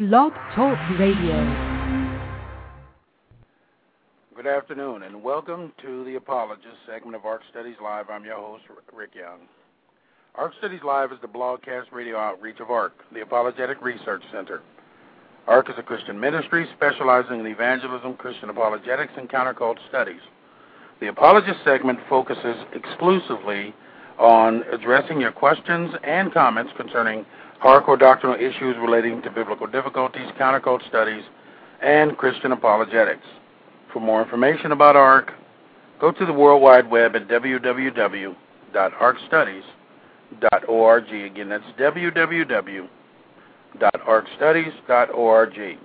Blog Talk Radio. Good afternoon, and welcome to the Apologist segment of ARC Studies Live. I'm your host, Rick Young. ARC Studies Live is the broadcast radio outreach of ARC, the Apologetic Research Center. ARC is a Christian ministry specializing in evangelism, Christian apologetics, and countercult studies. The Apologist segment focuses exclusively on addressing your questions and comments concerning hardcore doctrinal issues relating to biblical difficulties, countercult studies, and Christian apologetics. For more information about ARC, go to the World Wide Web at www.arcstudies.org. Again, that's www.arcstudies.org.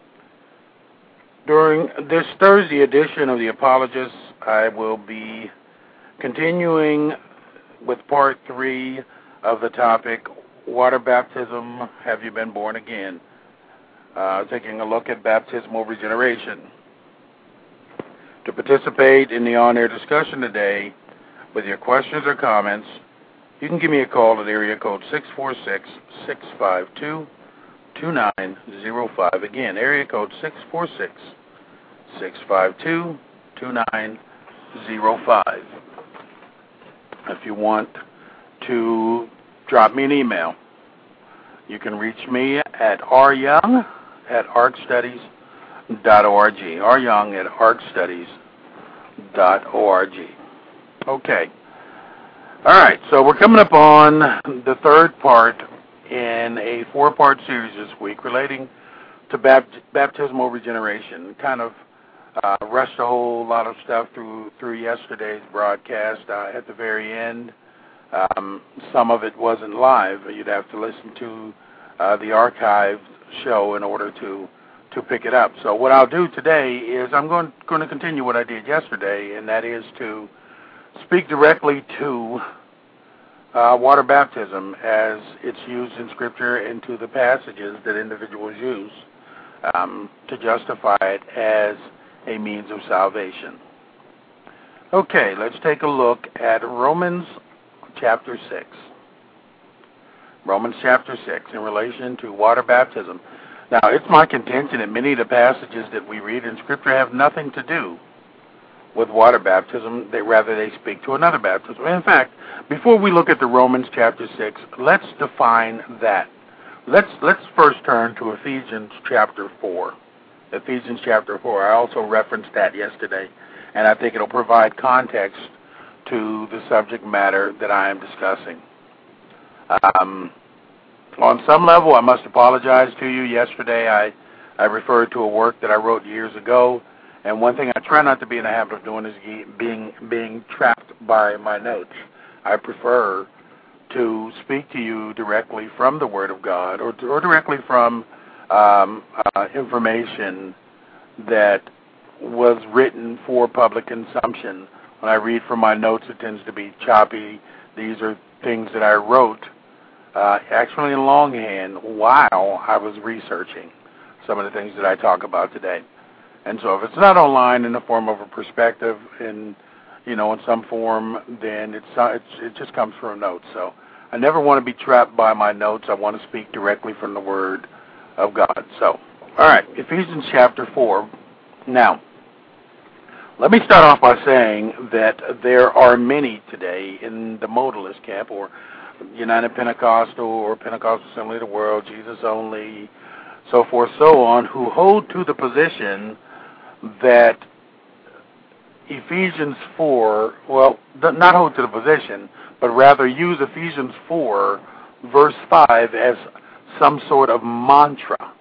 During this Thursday edition of The Apologist, I will be continuing with part 3 of the topic, Water Baptism, Have You Been Born Again? Taking a look at baptismal regeneration. To participate in the on-air discussion today with your questions or comments, you can give me a call at area code 646-652-2905. Again, area code 646-652-2905. If you want to drop me an email, you can reach me at ryoung@arcstudies.org. ryoung@arcstudies.org. Okay. All right, so we're coming up on the third part in a 4-part series this week relating to baptismal regeneration. Kind of rushed a whole lot of stuff through yesterday's broadcast. At the very end, some of it wasn't live. You'd have to listen to the archived show in order to pick it up. So what I'll do today is I'm going to continue what I did yesterday, and that is to speak directly to water baptism as it's used in Scripture and to the passages that individuals use to justify it as a means of salvation. Okay, let's take a look at Romans chapter 6. Romans chapter 6 in relation to water baptism. Now, it's my contention that many of the passages that we read in Scripture have nothing to do with water baptism. They speak to another baptism. In fact, before we look at the Romans chapter 6, let's define that. Let's first turn to Ephesians chapter 4. Ephesians chapter 4. I also referenced that yesterday, and I think it'll provide context to the subject matter that I am discussing. On some level, I must apologize to you. Yesterday, I referred to a work that I wrote years ago, and one thing I try not to be in the habit of doing is being trapped by my notes. I prefer to speak to you directly from the Word of God or directly from information that was written for public consumption. When I read from my notes, it tends to be choppy. These are things that I wrote actually in longhand while I was researching some of the things that I talk about today. And so if it's not online in the form of a perspective in some form, then it just comes from notes. So I never want to be trapped by my notes. I want to speak directly from the Word of God. So, all right, Ephesians chapter 4. Now, let me start off by saying that there are many today in the modalist camp, or United Pentecostal, or Pentecostal Assembly of the World, Jesus only, so forth, so on, who hold to the position that Ephesians 4, not hold to the position, but rather use Ephesians 4, verse 5 as some sort of mantra.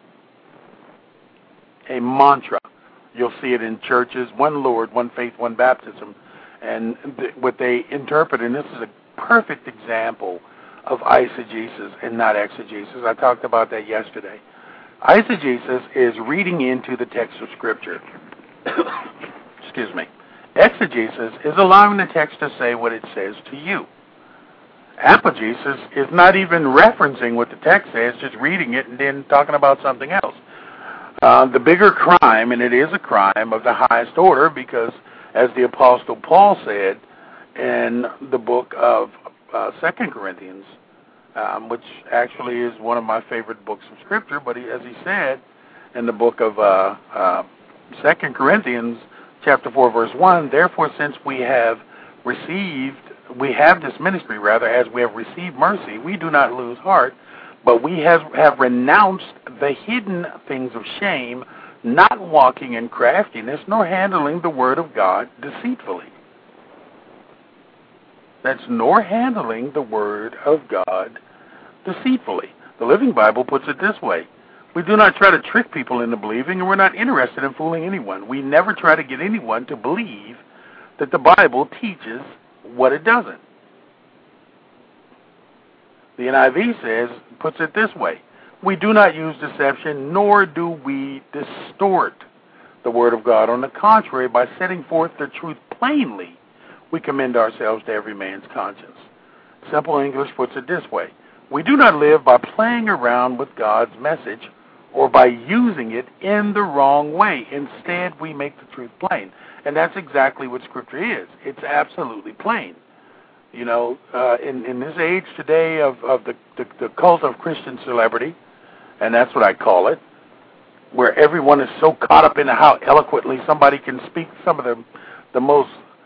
A mantra. You'll see it in churches, one Lord, one faith, one baptism. And what they interpret, and this is a perfect example of eisegesis and not exegesis. I talked about that yesterday. Eisegesis is reading into the text of Scripture. Excuse me. Exegesis is allowing the text to say what it says to you. Apogesis is not even referencing what the text says, just reading it and then talking about something else. The bigger crime, and it is a crime of the highest order, because as the Apostle Paul said in the book of 2 Corinthians, which actually is one of my favorite books of Scripture. But as he said in the book of 2 Corinthians chapter 4, verse 1, therefore, since we have this ministry, rather, as we have received mercy, we do not lose heart, but we have renounced the hidden things of shame, not walking in craftiness, nor handling the word of God deceitfully. That's nor handling the word of God deceitfully. The Living Bible puts it this way. We do not try to trick people into believing, and we're not interested in fooling anyone. We never try to get anyone to believe that the Bible teaches what it doesn't. The NIV puts it this way. We do not use deception, nor do we distort the word of God. On the contrary, by setting forth the truth plainly, we commend ourselves to every man's conscience. Simple English puts it this way. We do not live by playing around with God's message or by using it in the wrong way. Instead, we make the truth plain. And that's exactly what Scripture is. It's absolutely plain. You know, in this age today of the cult of Christian celebrity, and that's what I call it, where everyone is so caught up in how eloquently somebody can speak some of the most,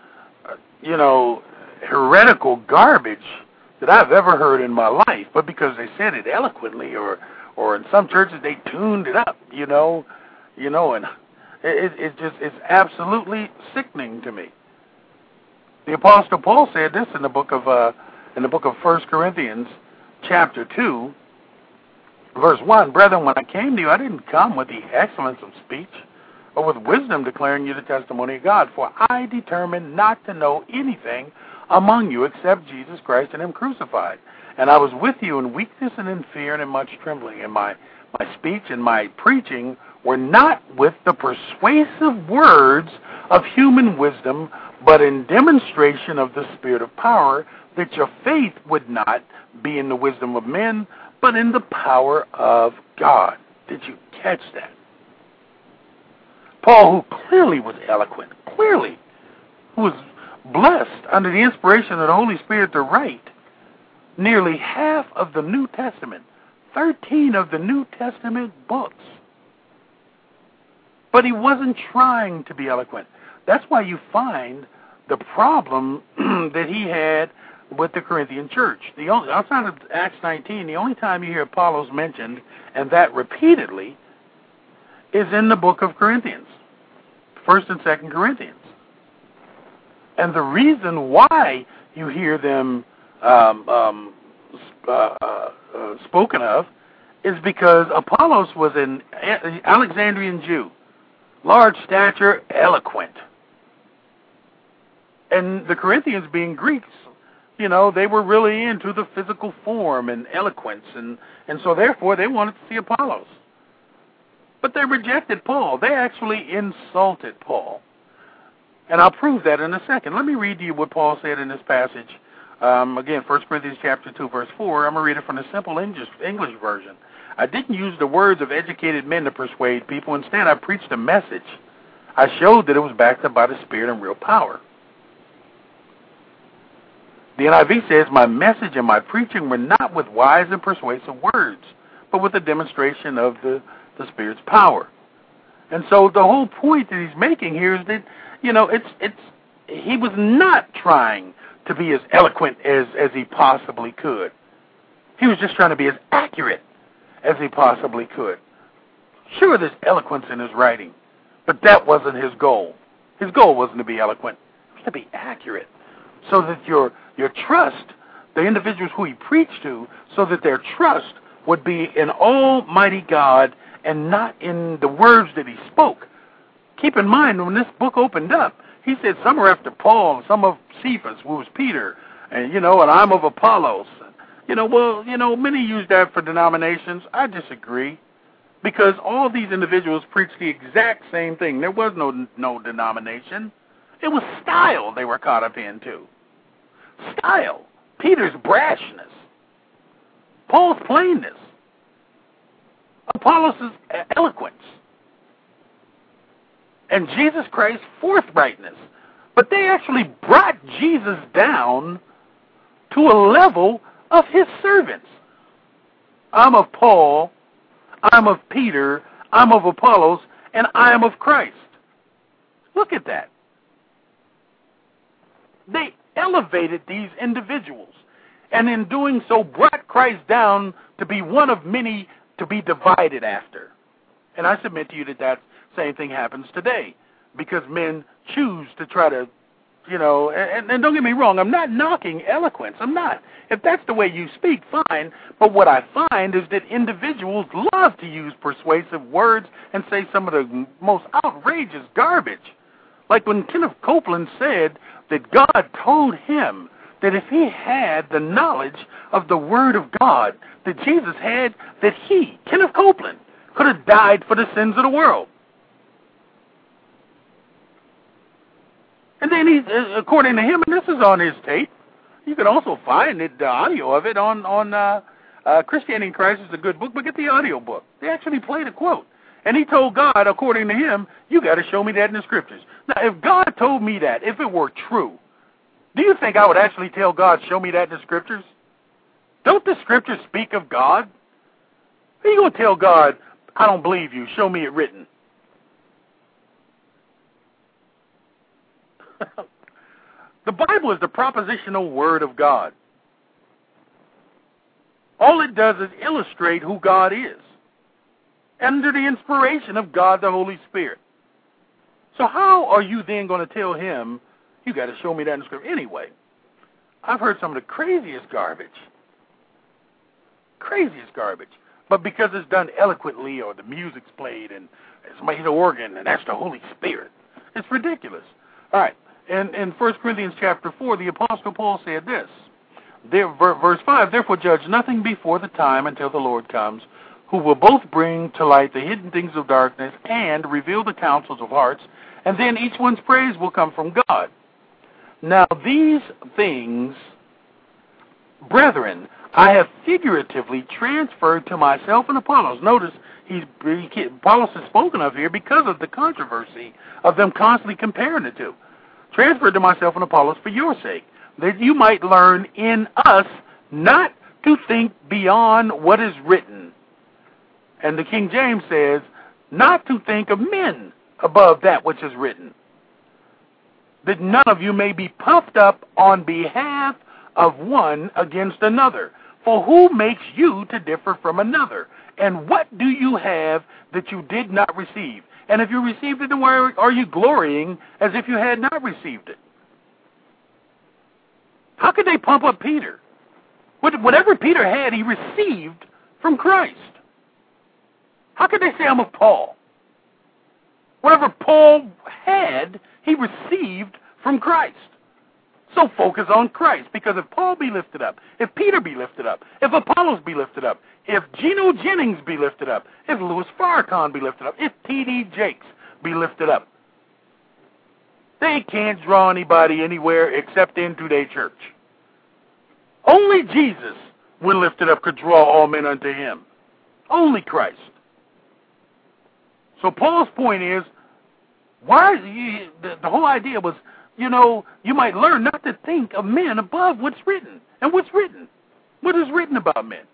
heretical garbage that I've ever heard in my life, but because they said it eloquently, or in some churches they tuned it up, and it's absolutely sickening to me. The Apostle Paul said this in the book of 1 Corinthians, chapter 2, verse 1. Brethren, when I came to you, I didn't come with the excellence of speech, or with wisdom declaring you the testimony of God. For I determined not to know anything among you except Jesus Christ and Him crucified. And I was with you in weakness and in fear and in much trembling. And my speech and my preaching were not with the persuasive words of human wisdom, but in demonstration of the Spirit of power, that your faith would not be in the wisdom of men, but in the power of God. Did you catch that? Paul, who clearly was eloquent, who was blessed under the inspiration of the Holy Spirit to write nearly half of the New Testament, 13 of the New Testament books. But he wasn't trying to be eloquent. That's why you find the problem that he had with the Corinthian church. Outside of Acts 19, the only time you hear Apollos mentioned, and that repeatedly, is in the book of Corinthians, 1 and 2 Corinthians. And the reason why you hear them spoken of is because Apollos was an Alexandrian Jew, large stature, eloquent. And the Corinthians, being Greeks, they were really into the physical form and eloquence, and so therefore they wanted to see Apollos. But they rejected Paul. They actually insulted Paul. And I'll prove that in a second. Let me read to you what Paul said in this passage. Again, 1 Corinthians chapter 2, verse 4. I'm going to read it from the simple English version. I didn't use the words of educated men to persuade people. Instead, I preached a message. I showed that it was backed up by the Spirit and real power. The NIV says, my message and my preaching were not with wise and persuasive words, but with a demonstration of the Spirit's power. And so the whole point that he's making here is that, he was not trying to be as eloquent as he possibly could. He was just trying to be as accurate as he possibly could. Sure, there's eloquence in his writing, but that wasn't his goal. His goal wasn't to be eloquent. It was to be accurate, so that your trust, the individuals who he preached to, so that their trust would be in Almighty God and not in the words that he spoke. Keep in mind, when this book opened up, he said some are after Paul, some of Cephas, who was Peter, and and I'm of Apollos. Many use that for denominations. I disagree, because all these individuals preached the exact same thing. There was no denomination. It was style they were caught up into. Style. Peter's brashness. Paul's plainness. Apollos' eloquence. And Jesus Christ's forthrightness. But they actually brought Jesus down to a level of his servants. I'm of Paul, I'm of Peter, I'm of Apollos, and I am of Christ. Look at that. They elevated these individuals, and in doing so brought Christ down to be one of many to be divided after. And I submit to you that that same thing happens today, because men choose to try to, and don't get me wrong, I'm not knocking eloquence. I'm not. If that's the way you speak, fine. But what I find is that individuals love to use persuasive words and say some of the most outrageous garbage. Like when Kenneth Copeland said that God told him that if he had the knowledge of the Word of God that Jesus had, that he, Kenneth Copeland, could have died for the sins of the world. And then he, according to him, and this is on his tape, you can also find it, the audio of it on Christianity in Christ is a good book, but get the audio book. They actually played a quote. And he told God, according to him, you got to show me that in the Scriptures. Now, if God told me that, if it were true, do you think I would actually tell God, show me that in the Scriptures? Don't the Scriptures speak of God? How are you going to tell God, I don't believe you, show me it written? The Bible is the propositional Word of God. All it does is illustrate who God is, under the inspiration of God the Holy Spirit. So how are you then going to tell him, you got to show me that in the Scripture? Anyway, I've heard some of the craziest garbage. But because it's done eloquently, or the music's played, and somebody hit the organ, and that's the Holy Spirit, it's ridiculous. All right, in 1 Corinthians chapter 4, the Apostle Paul said this, verse 5, therefore judge nothing before the time until the Lord comes, who will both bring to light the hidden things of darkness and reveal the counsels of hearts, and then each one's praise will come from God. Now these things, brethren, I have figuratively transferred to myself and Apollos. Notice, Apollos is spoken of here because of the controversy of them constantly comparing the two. Transferred to myself and Apollos for your sake, that you might learn in us not to think beyond what is written. And the King James says, not to think of men above that which is written, that none of you may be puffed up on behalf of one against another. For who makes you to differ from another? And what do you have that you did not receive? And if you received it, then why are you glorying as if you had not received it? How could they pump up Peter? Whatever Peter had, he received from Christ. How could they say I'm of Paul? Whatever Paul had, he received from Christ. So focus on Christ, because if Paul be lifted up, if Peter be lifted up, if Apollos be lifted up, if Geno Jennings be lifted up, if Louis Farrakhan be lifted up, if T.D. Jakes be lifted up, they can't draw anybody anywhere except into their church. Only Jesus, when lifted up, could draw all men unto him. Only Christ. So Paul's point is, the whole idea was, you might learn not to think of men above what's written. And what's written? What is written about men?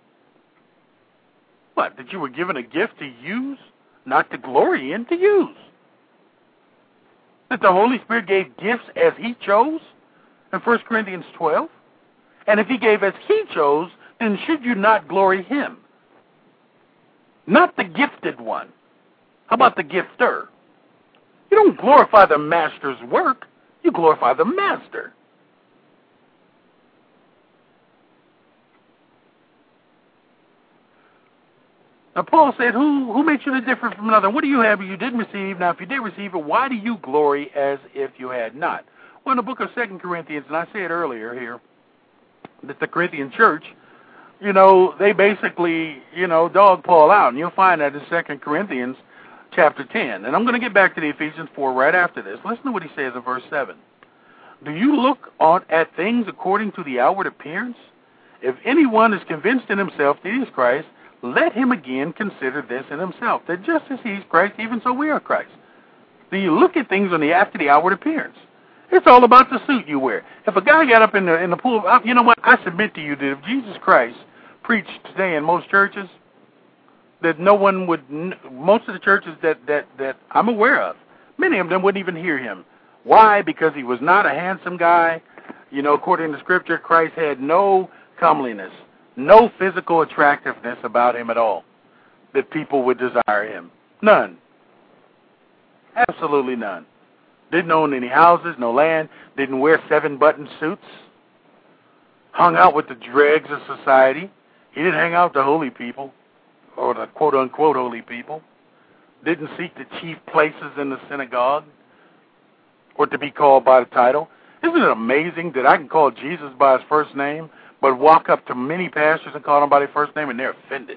What, that you were given a gift to use, not to glory in, to use? That the Holy Spirit gave gifts as he chose in 1 Corinthians 12? And if he gave as he chose, then should you not glory him? Not the gifted one. How about the gifter? You don't glorify the master's work. You glorify the master. Now, Paul said, who makes you to differ from another? What do you have you didn't receive? Now, if you did receive it, why do you glory as if you had not? Well, in the book of 2 Corinthians, and I said earlier here, that the Corinthian church, they basically, dog Paul out. And you'll find that in 2 Corinthians chapter 10. And I'm going to get back to the Ephesians 4 right after this. Listen to what he says in verse 7. Do you look at things according to the outward appearance? If anyone is convinced in himself that he is Christ, let him again consider this in himself, that just as he is Christ, even so we are Christ. Do you look at things after the outward appearance? It's all about the suit you wear. If a guy got up in the pool, you know what? I submit to you that if Jesus Christ preached today in most churches, that no one would, most of the churches that I'm aware of, many of them wouldn't even hear him. Why? Because he was not a handsome guy. You know, according to Scripture, Christ had no comeliness, no physical attractiveness about him at all that people would desire him. None. Absolutely none. Didn't own any houses, no land, didn't wear 7-button suits, hung out with the dregs of society. He didn't hang out with the holy people, or the quote-unquote holy people. Didn't seek the chief places in the synagogue, or to be called by the title. Isn't it amazing that I can call Jesus by his first name, but walk up to many pastors and call him by their first name, and they're offended?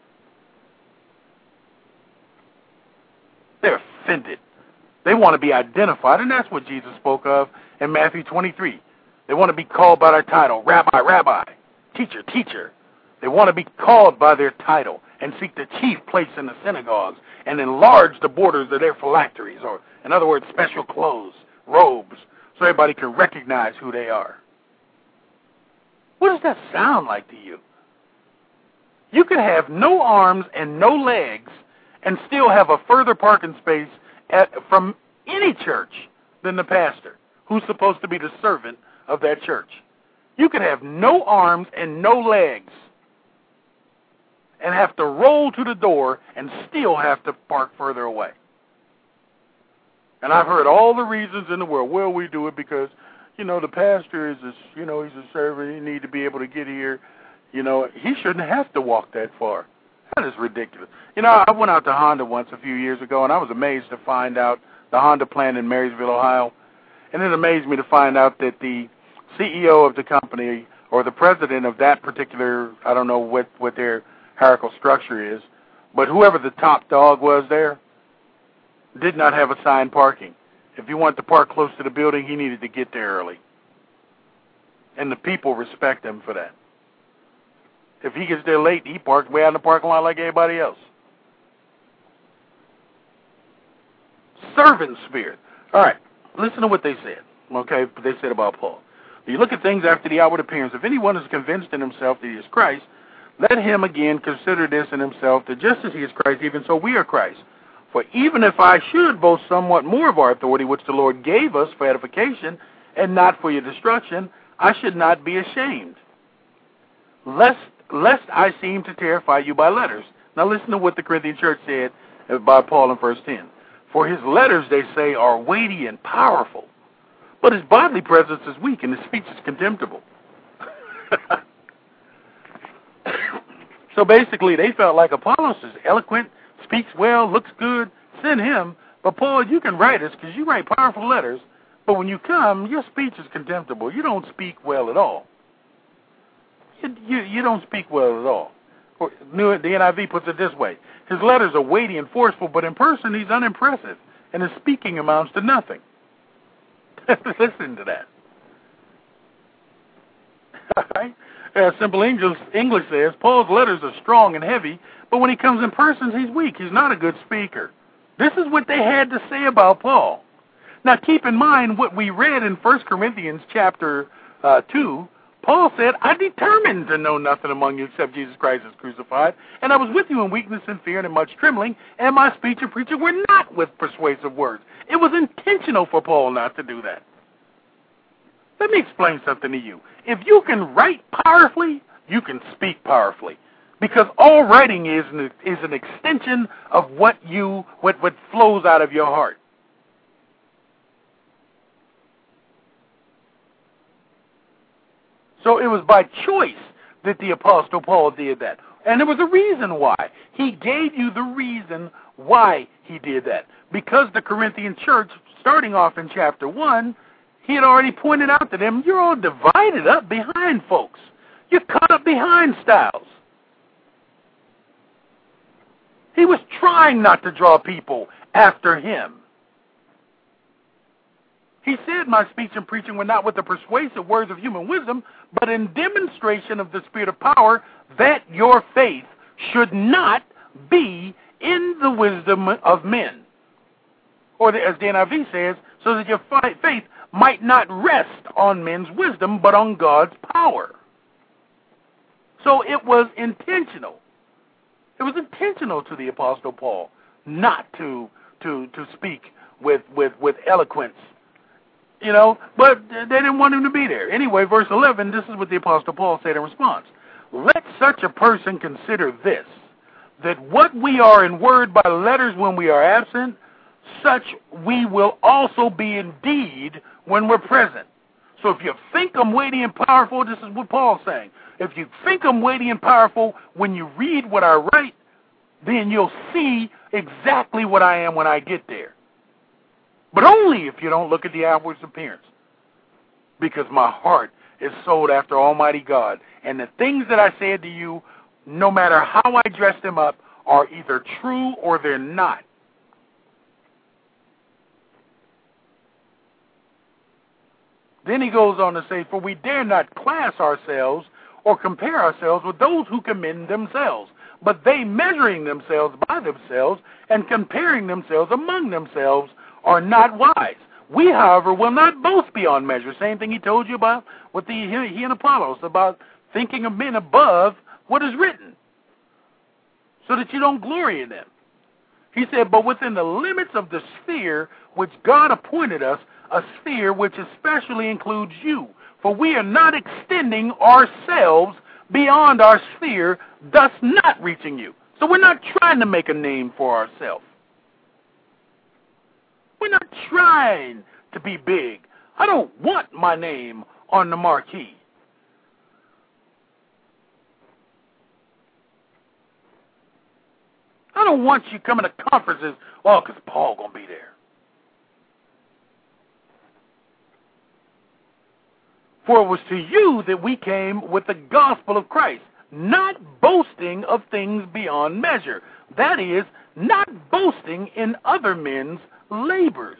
They're offended. They want to be identified, and that's what Jesus spoke of in Matthew 23. They want to be called by their title, Rabbi, Rabbi, Teacher, Teacher. They want to be called by their title and seek the chief place in the synagogues and enlarge the borders of their phylacteries, or, in other words, special clothes, robes, so everybody can recognize who they are. What does that sound like to you? You could have no arms and no legs and still have a further parking space from any church than the pastor, who's supposed to be the servant of that church. You could have no arms and no legs and have to roll to the door and still have to park further away. And I've heard all the reasons in the world. Well, we do it because, you know, the pastor is, he's a servant. He need to be able to get here. You know, he shouldn't have to walk that far. That is ridiculous. You know, I went out to Honda once a few years ago, and I was amazed to find out the Honda plant in Marysville, Ohio. And it amazed me to find out that the CEO of the company, or the president of that particular, I don't know what their hierarchical structure is, but whoever the top dog was there did not have assigned parking. If he wanted to park close to the building, he needed to get there early. And the people respect him for that. If he gets there late, he parks way out in the parking lot like everybody else. Servant spirit. All right, listen to what they said. Okay, they said about Paul. You look at things after the outward appearance. If anyone is convinced in himself that he is Christ, let him again consider this in himself, that just as he is Christ, even so we are Christ. For even if I should boast somewhat more of our authority, which the Lord gave us for edification and not for your destruction, I should not be ashamed, lest I seem to terrify you by letters. Now listen to what the Corinthian church said by Paul in verse 10. For his letters, they say, are weighty and powerful, but his bodily presence is weak and his speech is contemptible. So basically, they felt like Apollos is eloquent, speaks well, looks good, send him. But Paul, you can write us because you write powerful letters, but when you come, your speech is contemptible. You don't speak well at all. You don't speak well at all. The NIV puts it this way. His letters are weighty and forceful, but in person he's unimpressive, and his speaking amounts to nothing. Listen to that. All right? Simple English says, Paul's letters are strong and heavy, but when he comes in person, he's weak. He's not a good speaker. This is what they had to say about Paul. Now, keep in mind what we read in 1 Corinthians chapter 2. Paul said, I determined to know nothing among you except Jesus Christ is crucified, and I was with you in weakness and fear and in much trembling, and my speech and preaching were not with persuasive words. It was intentional for Paul not to do that. Let me explain something to you. If you can write powerfully, you can speak powerfully, because all writing is an extension of what flows out of your heart. So it was by choice that the Apostle Paul did that. And there was a reason why. He gave you the reason why he did that. Because the Corinthian church, starting off in chapter 1, he had already pointed out to them, you're all divided up behind folks. You're caught up behind styles. He was trying not to draw people after him. He said, my speech and preaching were not with the persuasive words of human wisdom, but in demonstration of the Spirit of power, that your faith should not be in the wisdom of men. Or as the NIV says, so that your faith might not rest on men's wisdom, but on God's power. So it was intentional. It was intentional to the Apostle Paul not to speak with eloquence, but they didn't want him to be there. Anyway, verse 11, this is what the Apostle Paul said in response. Let such a person consider this, that what we are in word by letters when we are absent, such we will also be in deed when we're present. So if you think I'm weighty and powerful, this is what Paul's saying. If you think I'm weighty and powerful when you read what I write, then you'll see exactly what I am when I get there. But only if you don't look at the outward appearance. Because my heart is sold after Almighty God. And the things that I said to you, no matter how I dress them up, are either true or they're not. Then he goes on to say, for we dare not class ourselves or compare ourselves with those who commend themselves, but they measuring themselves by themselves and comparing themselves among themselves are not wise. We, however, will not boast beyond measure. Same thing he told you about with he and Apollos, about thinking of men above what is written, so that you don't glory in them. He said, but within the limits of the sphere which God appointed us, a sphere which especially includes you. For we are not extending ourselves beyond our sphere, thus not reaching you. So we're not trying to make a name for ourselves. We're not trying to be big. I don't want my name on the marquee. I don't want you coming to conferences, because Paul going to be there. For it was to you that we came with the gospel of Christ, not boasting of things beyond measure. That is, not boasting in other men's labors.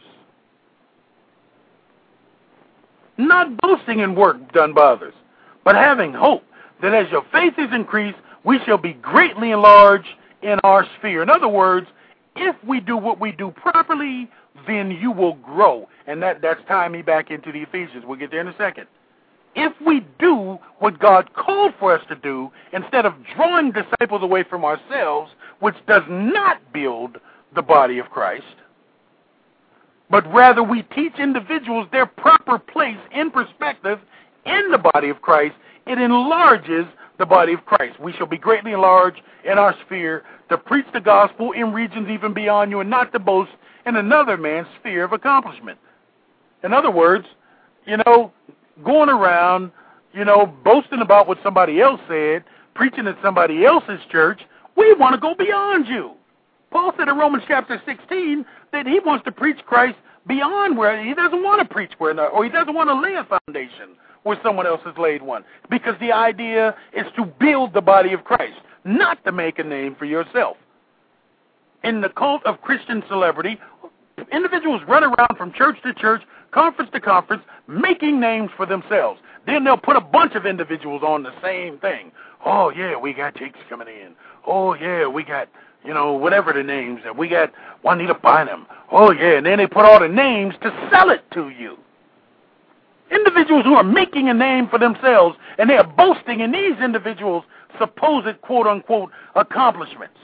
Not boasting in work done by others, but having hope that as your faith is increased, we shall be greatly enlarged in our sphere. In other words, if we do what we do properly, then you will grow. And that's tying me back into the Ephesians. We'll get there in a second. If we do what God called for us to do, instead of drawing disciples away from ourselves, which does not build the body of Christ, but rather we teach individuals their proper place in perspective in the body of Christ, it enlarges the body of Christ. We shall be greatly enlarged in our sphere to preach the gospel in regions even beyond you and not to boast in another man's sphere of accomplishment. In other words, going around, boasting about what somebody else said, preaching at somebody else's church, we want to go beyond you. Paul said in Romans chapter 16 that he wants to preach Christ beyond where he doesn't want to preach where, or he doesn't want to lay a foundation where someone else has laid one. Because the idea is to build the body of Christ, not to make a name for yourself. In the cult of Christian celebrity, individuals run around from church to church, conference to conference, making names for themselves. Then they'll put a bunch of individuals on the same thing. Oh, yeah, we got Jakes coming in. Oh, yeah, we got, whatever the names are. We got Juanita Bynum. Oh, yeah, and then they put all the names to sell it to you. Individuals who are making a name for themselves, and they are boasting in these individuals' supposed quote-unquote accomplishments.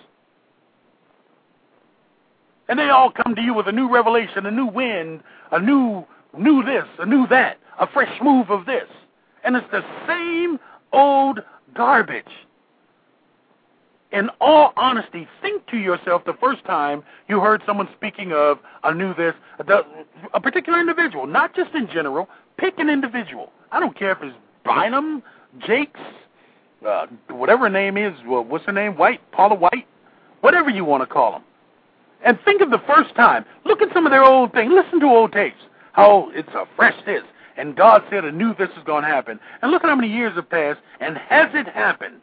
And they all come to you with a new revelation, a new wind, a new this, a new that, a fresh move of this. And it's the same old garbage. In all honesty, think to yourself the first time you heard someone speaking of a new this, a particular individual, not just in general. Pick an individual. I don't care if it's Bynum, Jakes, whatever her name is, what's her name, White, Paula White, whatever you want to call them. And think of the first time. Look at some of their old things. Listen to old tapes. How it's a fresh this. And God said I knew this was going to happen. And look at how many years have passed. And has it happened?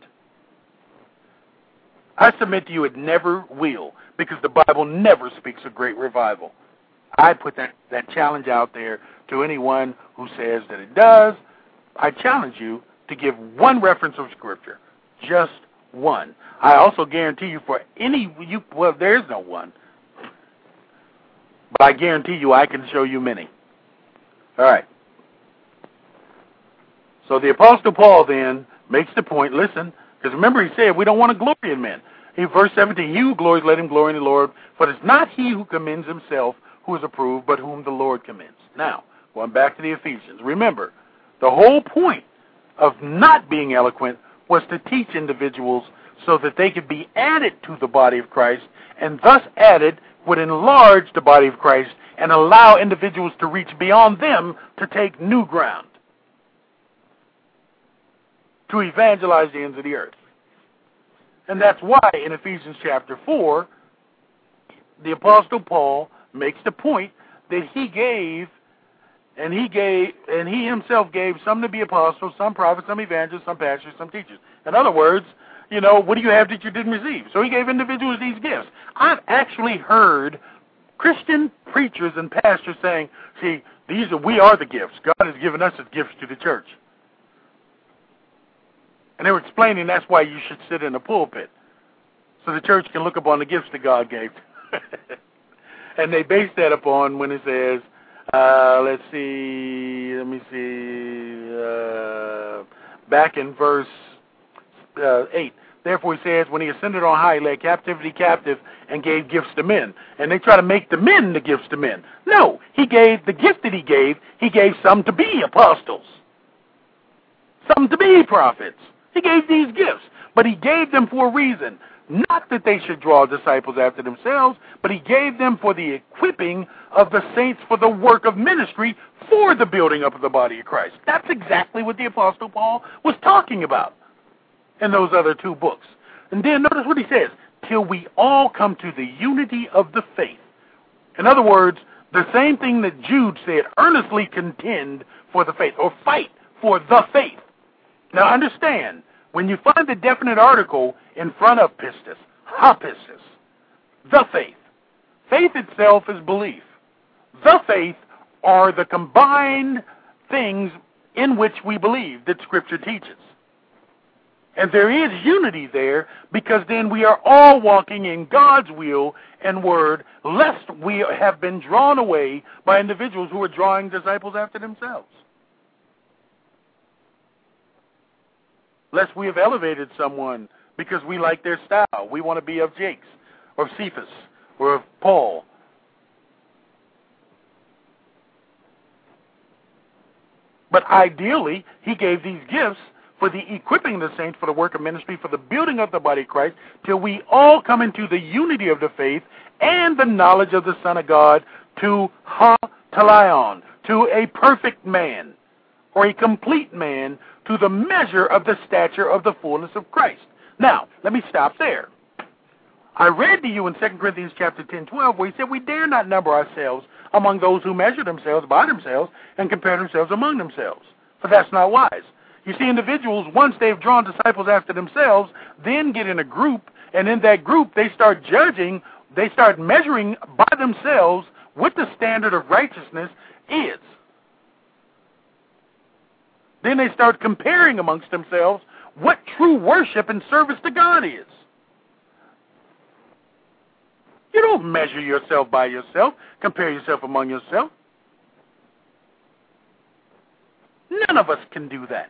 I submit to you it never will. Because the Bible never speaks of great revival. I put that challenge out there to anyone who says that it does. I challenge you to give one reference of Scripture. Just one. I also guarantee you there is no one. But I guarantee you I can show you many. All right. So the Apostle Paul then makes the point, listen, because remember he said we don't want to glory in men. Verse 17, he who glories, let him glory in the Lord, for it is not he who commends himself who is approved, but whom the Lord commends. Now, going back to the Ephesians, remember, the whole point of not being eloquent was to teach individuals so that they could be added to the body of Christ, and thus added would enlarge the body of Christ and allow individuals to reach beyond them to take new ground, to evangelize the ends of the earth. And that's why in Ephesians chapter 4, the Apostle Paul makes the point that he himself gave some to be apostles, some prophets, some evangelists, some pastors, some teachers. In other words, what do you have that you didn't receive? So he gave individuals these gifts. I've actually heard Christian preachers and pastors saying, see, we are the gifts. God has given us as gifts to the church. And they were explaining that's why you should sit in the pulpit, so the church can look upon the gifts that God gave. And they base that upon when it says, back in verse 8. Therefore he says, when he ascended on high, he led captivity captive and gave gifts to men. And they try to make the men the gifts to men. No, he gave the gift that he gave some to be apostles, some to be prophets. He gave these gifts, but he gave them for a reason. Not that they should draw disciples after themselves, but he gave them for the equipping of the saints for the work of ministry for the building up of the body of Christ. That's exactly what the Apostle Paul was talking about in those other two books. And then notice what he says, till we all come to the unity of the faith. In other words, the same thing that Jude said, earnestly contend for the faith, or fight for the faith. Now understand, when you find the definite article in front of pistis, hapistis, the faith. Faith itself is belief. The faith are the combined things in which we believe that Scripture teaches. And there is unity there, because then we are all walking in God's will and word, lest we have been drawn away by individuals who are drawing disciples after themselves. Lest we have elevated someone because we like their style. We want to be of Jakes, or of Cephas, or of Paul. But ideally, he gave these gifts for the equipping of the saints for the work of ministry, for the building of the body of Christ, till we all come into the unity of the faith and the knowledge of the Son of God, to ha-talion, to a perfect man, or a complete man, to the measure of the stature of the fullness of Christ. Now, let me stop there. I read to you in 2 Corinthians chapter 10:12, where he said, we dare not number ourselves among those who measure themselves by themselves and compare themselves among themselves, for that's not wise. You see, individuals, once they've drawn disciples after themselves, then get in a group, and in that group they start judging, they start measuring by themselves what the standard of righteousness is. Then they start comparing amongst themselves what true worship and service to God is. You don't measure yourself by yourself, compare yourself among yourself. None of us can do that.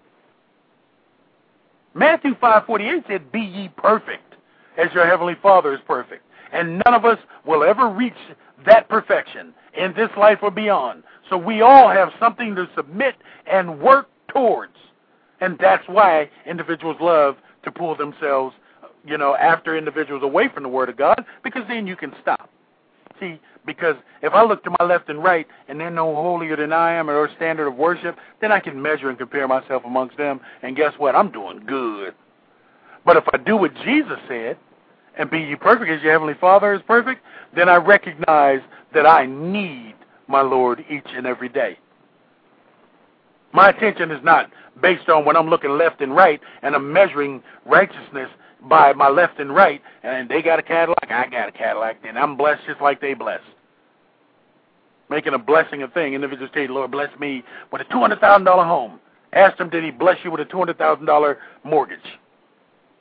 Matthew 5:48 said, be ye perfect, as your heavenly Father is perfect. And none of us will ever reach that perfection in this life or beyond. So we all have something to submit and work towards. And that's why individuals love to pull themselves, after individuals away from the Word of God, because then you can stop. See, because if I look to my left and right and they're no holier than I am or standard of worship, then I can measure and compare myself amongst them, and guess what? I'm doing good. But if I do what Jesus said, and be ye perfect as your heavenly Father is perfect, then I recognize that I need my Lord each and every day. My attention is not based on when I'm looking left and right and I'm measuring righteousness by my left and right, and they got a Cadillac, I got a Cadillac, then I'm blessed just like they blessed. Making a blessing a thing. Individuals say, Lord, bless me with a $200,000 home. Ask him, did he bless you with a $200,000 mortgage?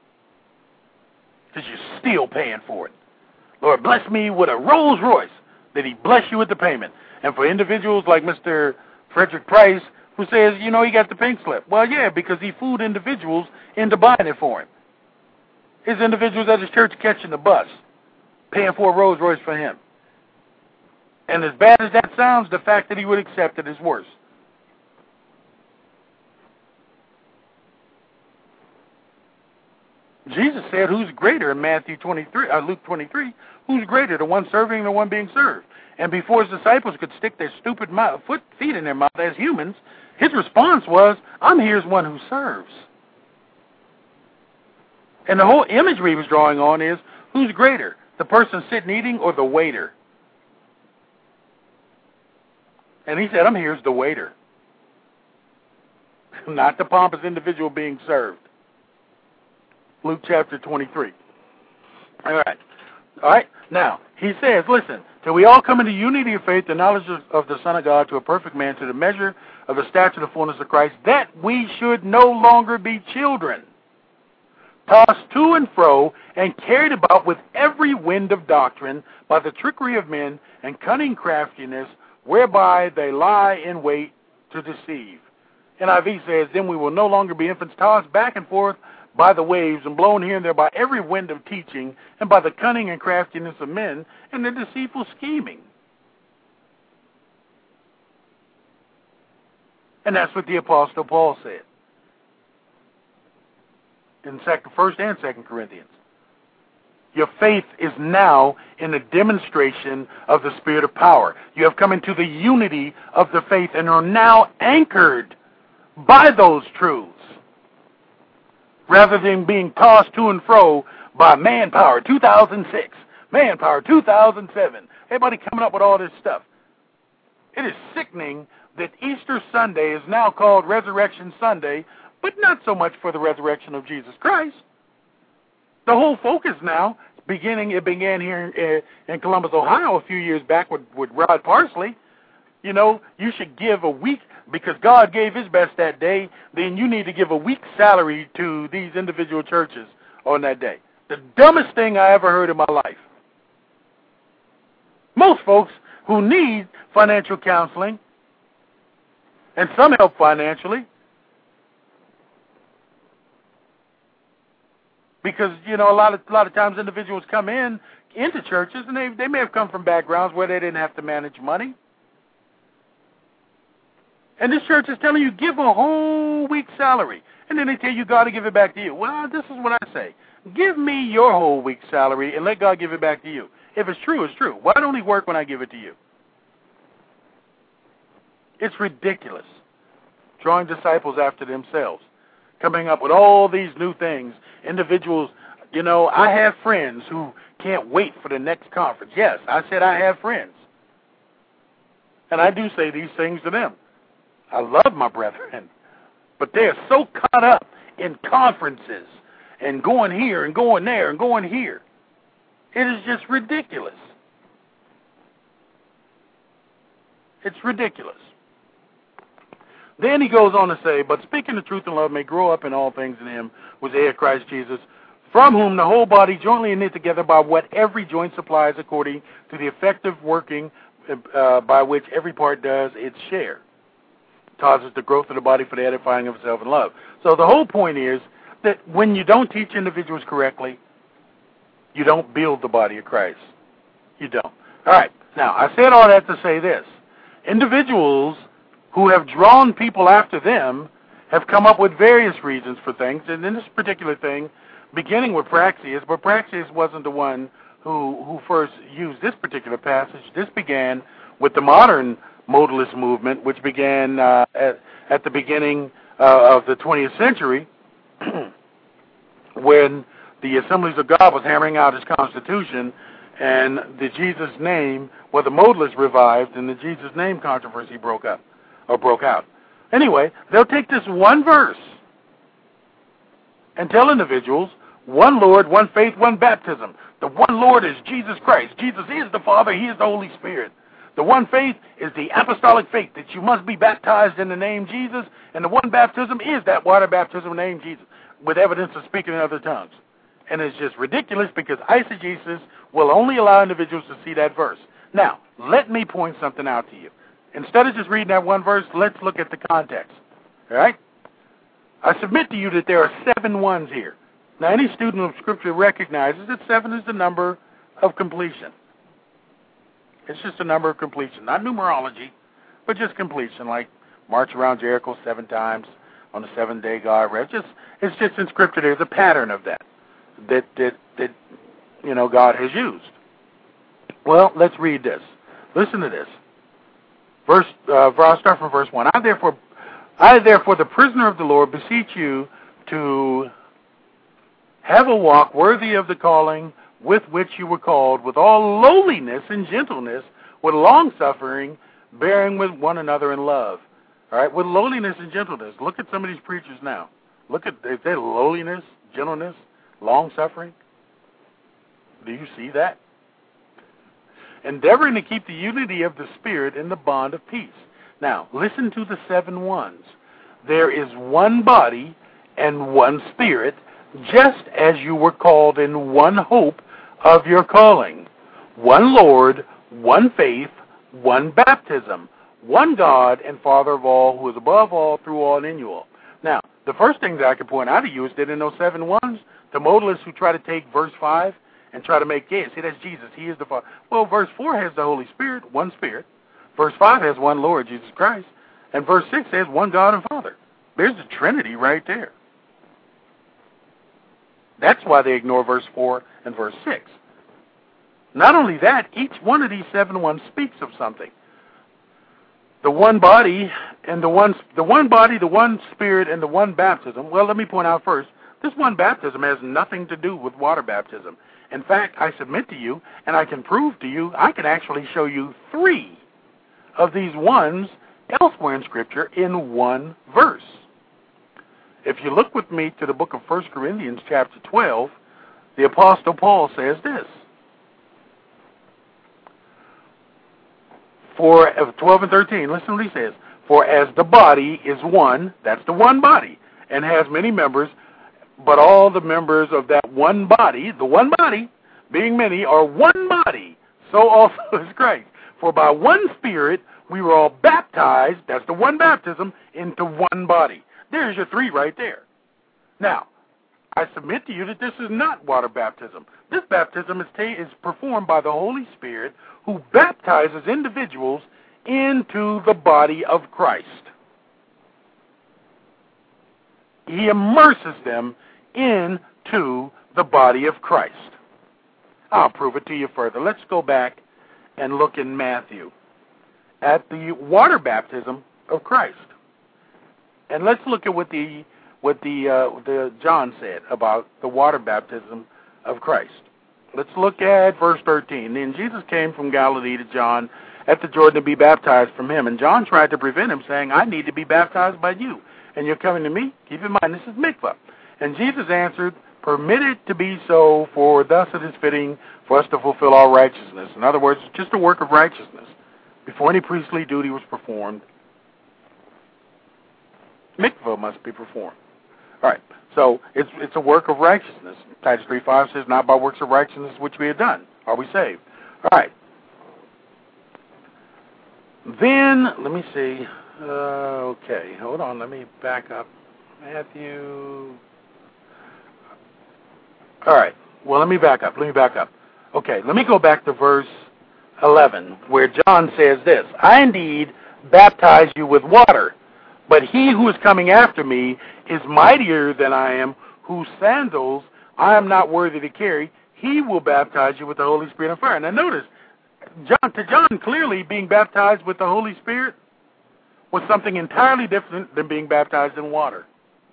Because you're still paying for it. Lord, bless me with a Rolls Royce. that he bless you with the payment. And for individuals like Mr. Frederick Price, who says, he got the pink slip. Well, yeah, because he fooled individuals into buying it for him. His individuals at his church catching the bus, paying for a Rolls Royce for him. And as bad as that sounds, the fact that he would accept it is worse. Jesus said, who's greater in Luke 23, who's greater, the one serving or the one being served? And before his disciples could stick their stupid feet in their mouth as humans, his response was, I'm here as one who serves. And the whole imagery he was drawing on is, who's greater, the person sitting eating or the waiter? And he said, I'm here as the waiter, not the pompous individual being served. Luke chapter 23. All right. Now, he says, listen, till we all come into unity of faith, the knowledge of the Son of God, to a perfect man, to the measure of the stature of the fullness of Christ, that we should no longer be children, tossed to and fro and carried about with every wind of doctrine by the trickery of men and cunning craftiness, whereby they lie in wait to deceive. NIV says, then we will no longer be infants tossed back and forth by the waves and blown here and there by every wind of teaching and by the cunning and craftiness of men and their deceitful scheming. And that's what the Apostle Paul said in 1st and 2nd Corinthians. Your faith is now in the demonstration of the Spirit of power. You have come into the unity of the faith and are now anchored by those truths, rather than being tossed to and fro by Manpower 2006, Manpower 2007. Everybody coming up with all this stuff. It is sickening that Easter Sunday is now called Resurrection Sunday, but not so much for the resurrection of Jesus Christ. The whole focus now, it began here in Columbus, Ohio a few years back with Rod Parsley. You should give a week, because God gave his best that day, then you need to give a week's salary to these individual churches on that day. The dumbest thing I ever heard in my life. Most folks who need financial counseling and some help financially, because, a lot of times individuals come into churches and they may have come from backgrounds where they didn't have to manage money. And this church is telling you, give a whole week's salary. And then they tell you God to give it back to you. Well, this is what I say. Give me your whole week's salary and let God give it back to you. If it's true, it's true. Why don't he work when I give it to you? It's ridiculous. Drawing disciples after themselves. Coming up with all these new things. Individuals, I have friends who can't wait for the next conference. Yes, I said I have friends. And I do say these things to them. I love my brethren, but they're so caught up in conferences and going here and going there and going here. It is just ridiculous. It's ridiculous. Then he goes on to say, but speaking the truth in love may grow up in all things in him, which is Christ Jesus, from whom the whole body jointly knit together by what every joint supplies according to the effective working by which every part does its share, causes the growth of the body for the edifying of itself in love. So the whole point is that when you don't teach individuals correctly, you don't build the body of Christ. You don't. All right. Now, I said all that to say this. Individuals who have drawn people after them have come up with various reasons for things, and in this particular thing, beginning with Praxeas, but Praxeas wasn't the one who first used this particular passage. This began with the modern modalist movement, which began at the beginning of the 20th century when the Assemblies of God was hammering out his Constitution, and the Jesus name, the modalists revived, and the Jesus name controversy broke out. Anyway, they'll take this one verse and tell individuals, one Lord, one faith, one baptism. The one Lord is Jesus Christ. Jesus is the Father. He is the Holy Spirit. The one faith is the apostolic faith, that you must be baptized in the name Jesus, and the one baptism is that water baptism in the name Jesus, with evidence of speaking in other tongues. And it's just ridiculous because eisegesis will only allow individuals to see that verse. Now, let me point something out to you. Instead of just reading that one verse, let's look at the context. All right? I submit to you that there are 7 ones here. Now, any student of Scripture recognizes that 7 is the number of completion. It's just a number of completion, not numerology, but just completion, like march around Jericho 7 times on the 7th day God rest. It's just in Scripture there's a pattern of that God has used. Well, let's read this. Listen to this. I'll start from verse 1. I therefore, the prisoner of the Lord, beseech you to have a walk worthy of the calling with which you were called, with all lowliness and gentleness, with long-suffering, bearing with one another in love. All right, with lowliness and gentleness. Look at some of these preachers now. Look at if they're lowliness, gentleness, long-suffering. Do you see that? Endeavoring to keep the unity of the Spirit in the bond of peace. Now, listen to the 7 ones. There is one body and one Spirit, just as you were called in one hope of your calling. One Lord, one faith, one baptism, one God and Father of all, who is above all, through all, and in you all. Now, the first thing that I could point out to you is that in those 7 ones, the modalists who try to take verse 5 and try to make it, see, that's Jesus. He is the Father. Well, verse 4 has the Holy Spirit, one Spirit. Verse 5 has one Lord, Jesus Christ. And verse 6 has one God and Father. There's the Trinity right there. That's why they ignore verse 4 and verse 6. Not only that, each one of these 7 ones speaks of something. The one body and the one Spirit and the one baptism. Well, let me point out first, this one baptism has nothing to do with water baptism. In fact, I submit to you, and I can prove to you, I can actually show you 3 of these ones elsewhere in Scripture in one verse. If you look with me to the book of 1 Corinthians chapter 12, the Apostle Paul says this. For 12 and 13, listen to what he says. For as the body is one, that's the one body, and has many members, but all the members of that one body, the one body, being many, are one body, so also is Christ. For by one Spirit we were all baptized, that's the one baptism, into one body. There's your 3 right there. Now, I submit to you that this is not water baptism. This baptism is performed by the Holy Spirit, who baptizes individuals into the body of Christ. He immerses them into the body of Christ. I'll prove it to you further. Let's go back and look in Matthew at the water baptism of Christ. And let's look at what the John said about the water baptism of Christ. Let's look at verse 13. Then Jesus came from Galilee to John at the Jordan to be baptized from him. And John tried to prevent him, saying, I need to be baptized by you, and you're coming to me? Keep in mind, this is mikvah. And Jesus answered, permit it to be so, for thus it is fitting for us to fulfill all righteousness. In other words, it's just a work of righteousness. Before any priestly duty was performed, mikvah must be performed. All right, so it's a work of righteousness. Titus 3:5 says, not by works of righteousness which we have done are we saved. All right. Then, let me see. Okay, hold on. Let me back up. Matthew. All right. Well, let me back up. Okay, let me go back to verse 11, where John says this, I indeed baptize you with water, but he who is coming after me is mightier than I am, whose sandals I am not worthy to carry. He will baptize you with the Holy Spirit and fire. Now notice, John, clearly being baptized with the Holy Spirit was something entirely different than being baptized in water.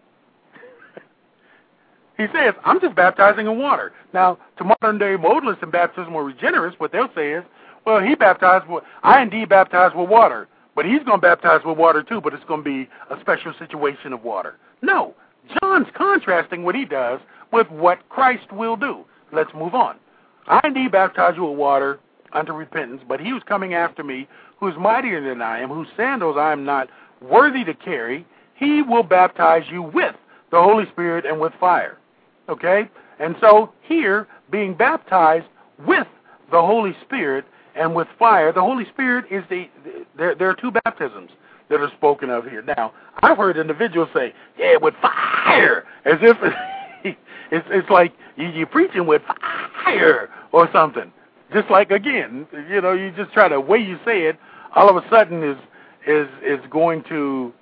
He says, I'm just baptizing in water. Now, to modern-day modalists and baptismal regenerists, what they'll say is, well, I indeed baptize with water, but he's going to baptize with water too, but it's going to be a special situation of water. No, John's contrasting what he does with what Christ will do. Let's move on. I indeed baptize you with water unto repentance, but he who's coming after me, who is mightier than I am, whose sandals I am not worthy to carry, he will baptize you with the Holy Spirit and with fire. Okay? And so here, being baptized with the Holy Spirit and with fire. The Holy Spirit is there are two baptisms that are spoken of here. Now, I've heard individuals say, yeah, with fire, as if it's like you're preaching with fire or something. Just like, again, you just try to, way you say it, all of a sudden is going to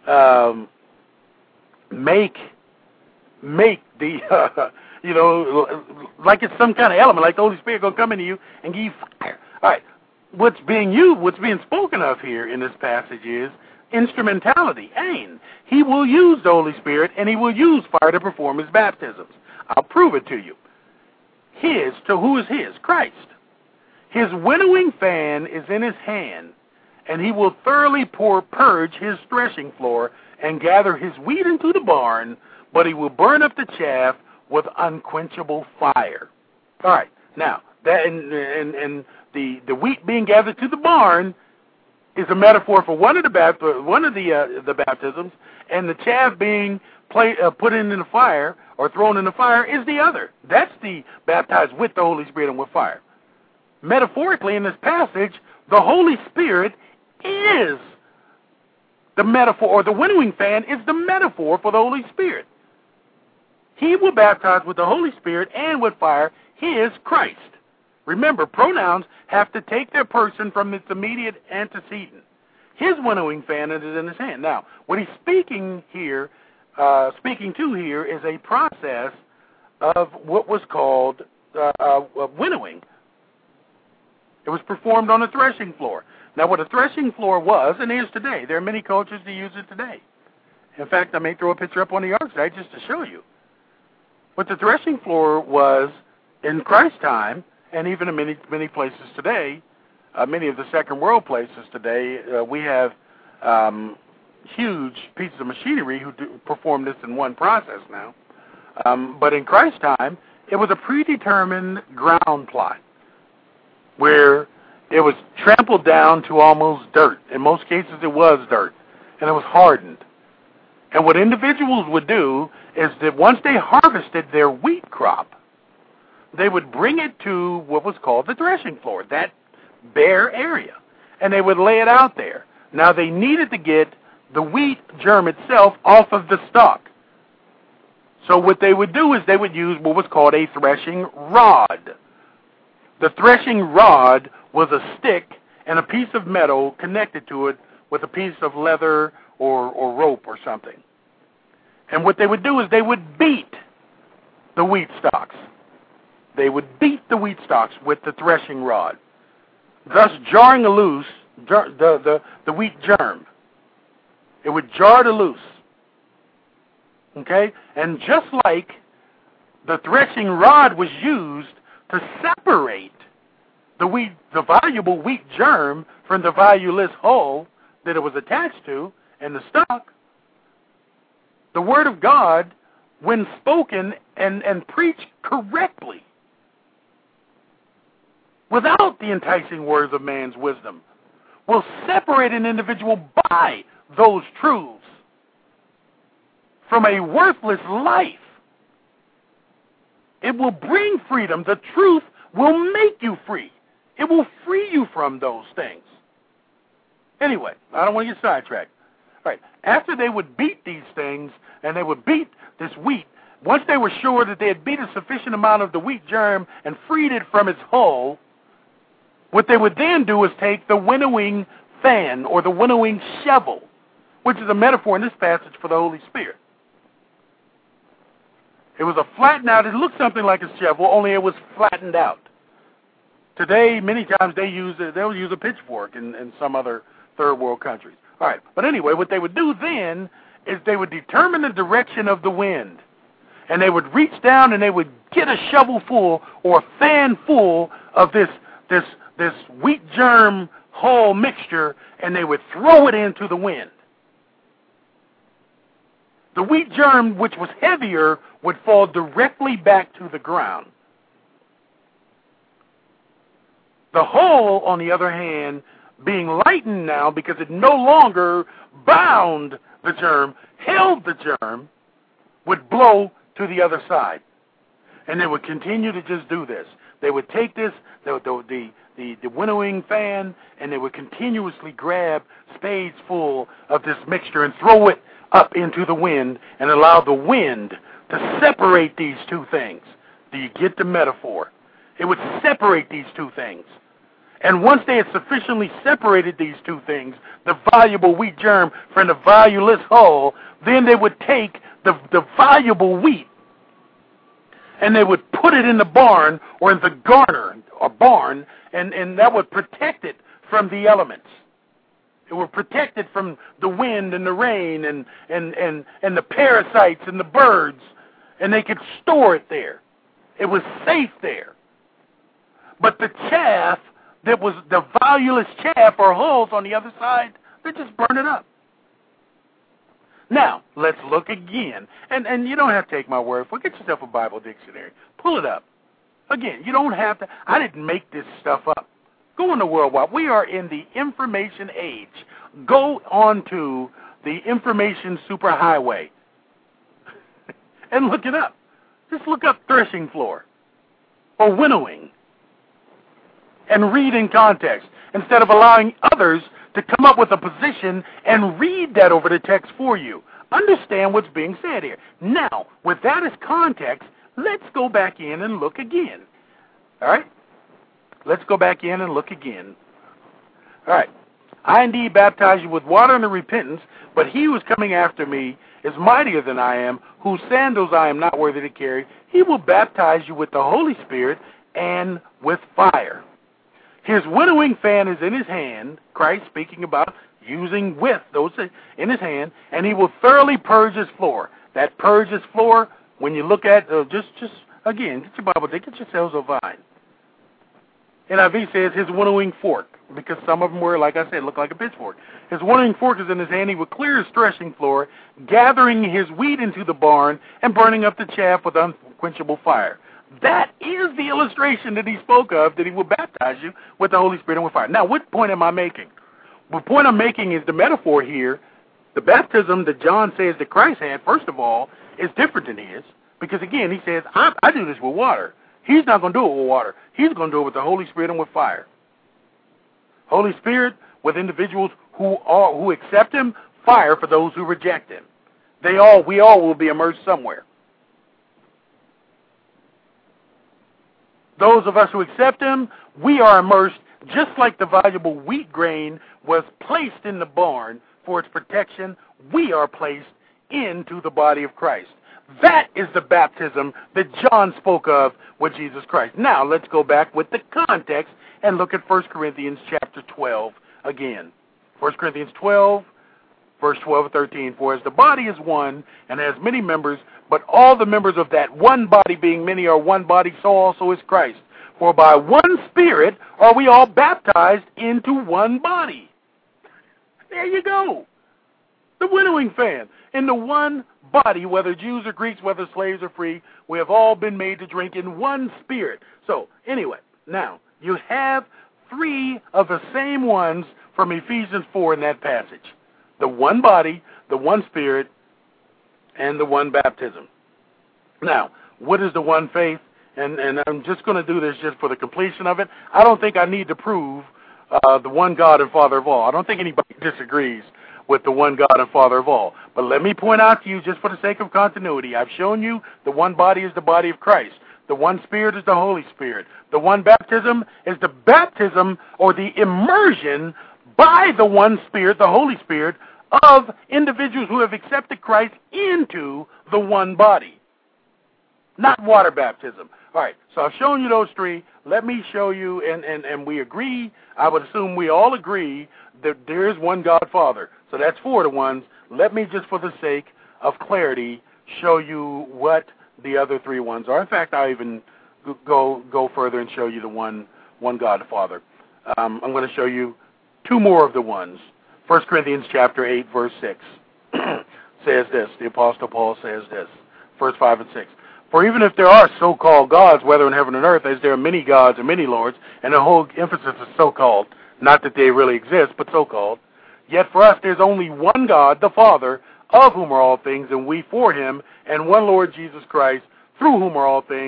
make the, like it's some kind of element, like the Holy Spirit going to come into you and give you fire. All right. What's being spoken of here in this passage is instrumentality, ain. He will use the Holy Spirit, and he will use fire to perform his baptisms. I'll prove it to you. Who is his? Christ. His winnowing fan is in his hand, and he will thoroughly purge his threshing floor and gather his wheat into the barn, but he will burn up the chaff with unquenchable fire. All right. Now, that and the wheat being gathered to the barn is a metaphor for one of the baptisms, and the chaff being put in the fire or thrown in the fire is the other. That's the baptized with the Holy Spirit and with fire. Metaphorically, in this passage, the Holy Spirit is the metaphor, or the winnowing fan is the metaphor for the Holy Spirit. He will baptize with the Holy Spirit and with fire his Christ. Remember, pronouns have to take their person from its immediate antecedent. His winnowing fan is in his hand. Now, what he's speaking to here is a process of what was called winnowing. It was performed on a threshing floor. Now, what a threshing floor was, and is today, there are many cultures that use it today. In fact, I may throw a picture up on the arc site just to show you. What the threshing floor was in Christ's time, and even in many places today, many of the second world places today, we have huge pieces of machinery who perform this in one process now. But in Christ's time, it was a predetermined ground plot where it was trampled down to almost dirt. In most cases, it was dirt, and it was hardened. And what individuals would do is that once they harvested their wheat crop, they would bring it to what was called the threshing floor, that bare area, and they would lay it out there. Now, they needed to get the wheat germ itself off of the stalk. So what they would do is they would use what was called a threshing rod. The threshing rod was a stick and a piece of metal connected to it with a piece of leather or rope or something. And what they would do is they would beat the wheat stalks. They would beat the wheat stalks with the threshing rod, thus jarring loose the wheat germ. It would jar it loose. Okay? And just like the threshing rod was used to separate the valuable wheat germ from the valueless hull that it was attached to and the stalk, the Word of God, when spoken and preached correctly, without the enticing words of man's wisdom, will separate an individual by those truths from a worthless life. It will bring freedom. The truth will make you free. It will free you from those things. Anyway, I don't want to get sidetracked. All right, after they would beat these things, and they would beat this wheat, once they were sure that they had beat a sufficient amount of the wheat germ and freed it from its hull, what they would then do is take the winnowing fan or the winnowing shovel, which is a metaphor in this passage for the Holy Spirit. It was a flattened out, it looked something like a shovel, only it was flattened out. Today, many times they'll use a pitchfork in some other third world countries. All right, but anyway, what they would do then is they would determine the direction of the wind, and they would reach down and they would get a shovel full or a fan full of this wheat germ hull mixture, and they would throw it into the wind. The wheat germ, which was heavier, would fall directly back to the ground. The hull, on the other hand, being lightened now because it no longer bound the germ, held the germ, would blow to the other side. And they would continue to just do this. They would take this, the winnowing fan, and they would continuously grab spades full of this mixture and throw it up into the wind and allow the wind to separate these two things. Do you get the metaphor? It would separate these two things. And once they had sufficiently separated these two things, the valuable wheat germ from the valueless hull, then they would take the valuable wheat and they would put it in the barn or in the garner or barn, and that would protect it from the elements. It would protect it from the wind and the rain and the parasites and the birds, and they could store it there. It was safe there. But the chaff, that was the valueless chaff or hulls on the other side, they just burn it up. Now, let's look again. And you don't have to take my word for it. Get yourself a Bible dictionary. Pull it up. Again, you don't have to. I didn't make this stuff up. Go on the World Wide. We are in the information age. Go on to the information superhighway and look it up. Just look up threshing floor or winnowing and read in context instead of allowing others to come up with a position and read that over the text for you. Understand what's being said here. Now, with that as context, let's go back in and look again. All right? Let's go back in and look again. All right. I indeed baptize you with water unto repentance, but he who is coming after me is mightier than I am, whose sandals I am not worthy to carry. He will baptize you with the Holy Spirit and with fire. His winnowing fan is in his hand, Christ speaking about using with those in his hand, and he will thoroughly purge his floor. That purge his floor, when you look at, just again, get your Bible, get yourselves a vine. NIV says his winnowing fork, because some of them were, like I said, look like a pitchfork. His winnowing fork is in his hand. He will clear his threshing floor, gathering his wheat into the barn and burning up the chaff with unquenchable fire. That is the illustration that he spoke of, that he will baptize you with the Holy Spirit and with fire. Now, what point am I making? The point I'm making is the metaphor here. The baptism that John says that Christ had, first of all, is different than his. Because, again, he says, I do this with water. He's not going to do it with water. He's going to do it with the Holy Spirit and with fire. Holy Spirit with individuals who accept him, fire for those who reject him. We all will be immersed somewhere. Those of us who accept him, we are immersed just like the valuable wheat grain was placed in the barn for its protection. We are placed into the body of Christ. That is the baptism that John spoke of with Jesus Christ. Now, let's go back with the context and look at 1 Corinthians chapter 12 again. 1 Corinthians 12, verse 12 and 13. For as the body is one and has many members, but all the members of that one body being many are one body, so also is Christ. For by one Spirit are we all baptized into one body. There you go. The winnowing fan. In the one body, whether Jews or Greeks, whether slaves or free, we have all been made to drink in one Spirit. So, anyway, now, you have three of the same ones from Ephesians 4 in that passage. The one body, the one Spirit, and the one baptism. Now, what is the one faith? And I'm just going to do this just for the completion of it. I don't think I need to prove the one God and Father of all. I don't think anybody disagrees with the one God and Father of all. But let me point out to you, just for the sake of continuity, I've shown you the one body is the body of Christ. The one Spirit is the Holy Spirit. The one baptism is the baptism or the immersion by the one Spirit, the Holy Spirit, of individuals who have accepted Christ into the one body. Not water baptism. All right, so I've shown you those three. Let me show you, and we agree, I would assume we all agree that there is one God Father. So that's four of the ones. Let me, just for the sake of clarity, show you what the other three ones are. In fact, I'll even go further and show you the one God Father. I'm going to show you two more of the ones. 1 Corinthians chapter 8, verse 6 says this. The Apostle Paul says this, verse 5 and 6. For even if there are so-called gods, whether in heaven and earth, as there are many gods and many lords, and the whole emphasis is so-called, not that they really exist, but so-called, yet for us there's only one God, the Father, of whom are all things, and we for him, and one Lord Jesus Christ, through whom are all things,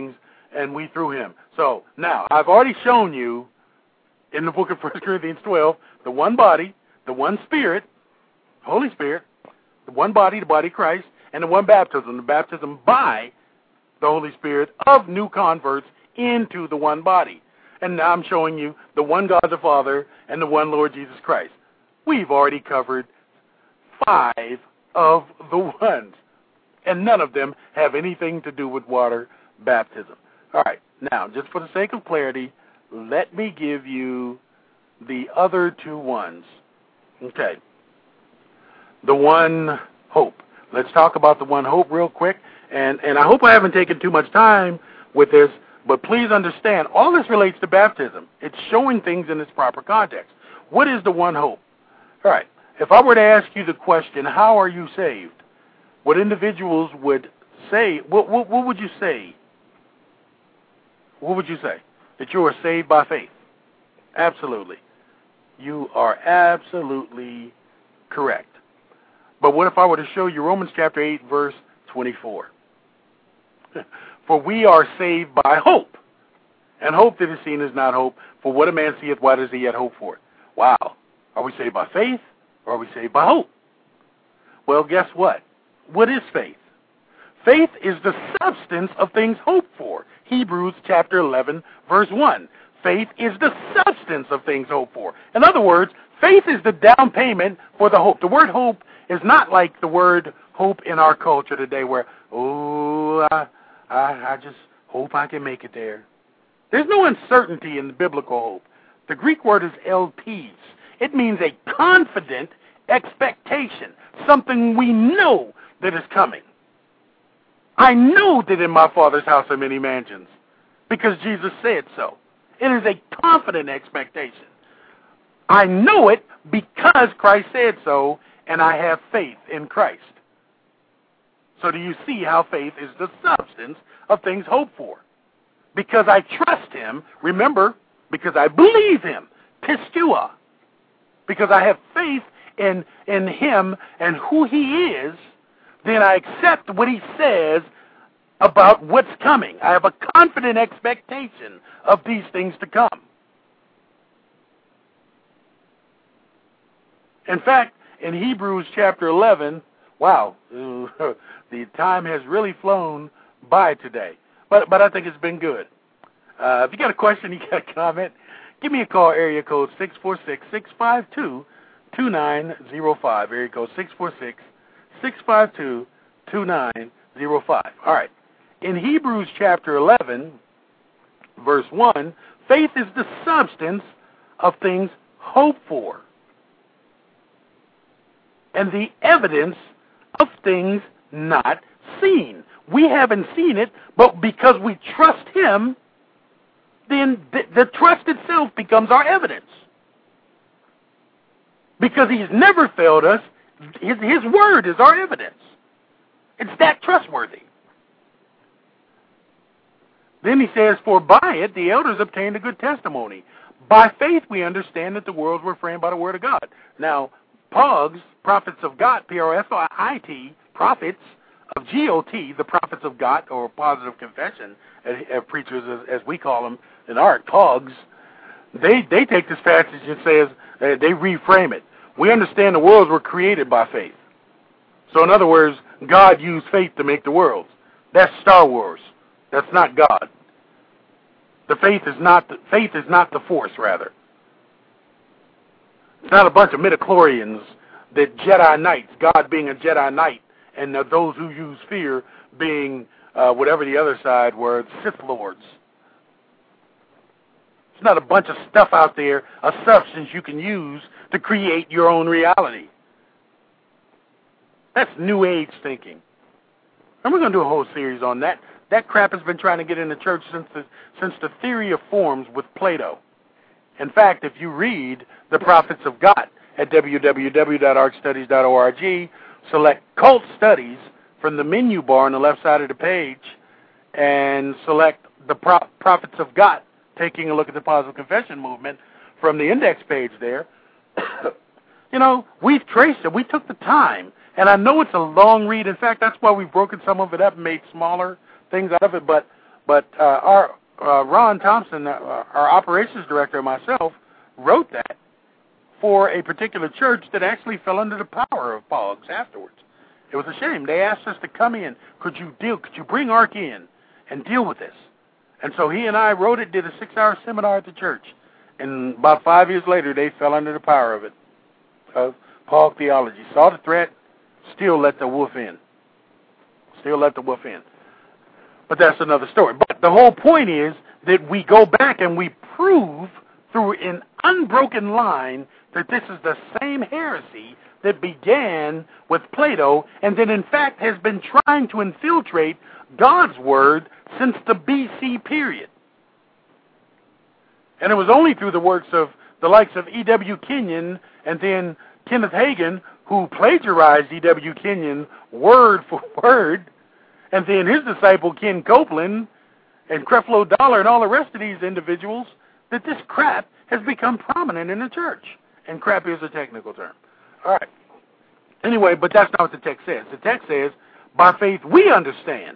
and we through him. So now, I've already shown you in the book of 1 Corinthians 12, the one body, the one Spirit, Holy Spirit, the one body, the body of Christ, and the one baptism, the baptism by the Holy Spirit of new converts into the one body. And now I'm showing you the one God the Father and the one Lord Jesus Christ. We've already covered 5 of the ones, and none of them have anything to do with water baptism. All right, now, just for the sake of clarity, let me give you the other 2 ones. Okay. The one hope. Let's talk about the one hope real quick. And I hope I haven't taken too much time with this, but please understand, all this relates to baptism. It's showing things in its proper context. What is the one hope? All right. If I were to ask you the question, how are you saved? What individuals would say, what would you say? What would you say? That you are saved by faith. Absolutely. You are absolutely correct. But what if I were to show you Romans chapter 8, verse 24? For we are saved by hope. And hope that is seen is not hope. For what a man seeth, why does he yet hope for it? Wow. Are we saved by faith, or are we saved by hope? Well, guess what? What is faith? Faith is the substance of things hoped for. Hebrews chapter 11, verse 1. Faith is the substance of things hoped for. In other words, faith is the down payment for the hope. The word hope is not like the word hope in our culture today where, I just hope I can make it there. There's no uncertainty in the biblical hope. The Greek word is elpis. It means a confident expectation, something we know that is coming. I know that in my Father's house are many mansions because Jesus said so. It is a confident expectation. I know it because Christ said so, and I have faith in Christ. So do you see how faith is the substance of things hoped for? Because I trust him, remember, because I believe him, pistua. Because I have faith in him and who he is, then I accept what he says about what's coming. I have a confident expectation of these things to come. In fact, in Hebrews chapter 11, wow, the time has really flown by today. But I think it's been good. If you got a question, you got a comment, give me a call, area code 646-652-2905. Area code 646-652-2905. All right. In Hebrews chapter 11, verse 1, faith is the substance of things hoped for and the evidence of things not seen. We haven't seen it, but because we trust him, then the trust itself becomes our evidence. Because he's never failed us, his word is our evidence. It's that trustworthy. Then he says, for by it the elders obtained a good testimony. By faith we understand that the worlds were framed by the word of God. Now, POGs, prophets of God, P-R-O-F-I-T, prophets of G-O-T, the prophets of God, or positive confession, preachers as we call them in art, POGs, they take this passage and says, they reframe it. We understand the worlds were created by faith. So in other words, God used faith to make the worlds. That's Star Wars. That's not God. The faith is not the force, rather. It's not a bunch of midichlorians that Jedi Knights, God being a Jedi Knight, and those who use fear being whatever the other side were, Sith Lords. It's not a bunch of stuff out there, a substance you can use to create your own reality. That's New Age thinking. And we're going to do a whole series on that. That crap has been trying to get in the church since the theory of forms with Plato. In fact, if you read the Prophets of God at www.archstudies.org, select Cult Studies from the menu bar on the left side of the page, and select the Prophets of God, taking a look at the Positive Confession movement from the index page there. We've traced it. We took the time. And I know it's a long read. In fact, that's why we've broken some of it up and made smaller things out of it. But But our Ron Thompson, our operations director, and myself, wrote that for a particular church that actually fell under the power of Pogs afterwards. It was a shame. They asked us to come in. Could you bring ARC in and deal with this? And so he and I wrote it, did a 6-hour seminar at the church. And about 5 years later, they fell under the power of it, of Pog theology. Saw the threat, still let the wolf in. But that's another story. But the whole point is that we go back and we prove through an unbroken line that this is the same heresy that began with Plato and that in fact has been trying to infiltrate God's Word since the BC period. And it was only through the works of the likes of E.W. Kenyon and then Kenneth Hagin, who plagiarized E.W. Kenyon word for word, and then his disciple Ken Copeland and Creflo Dollar and all the rest of these individuals, that this crap has become prominent in the church. And crap is a technical term. All right. Anyway, but that's not what the text says. The text says, by faith we understand.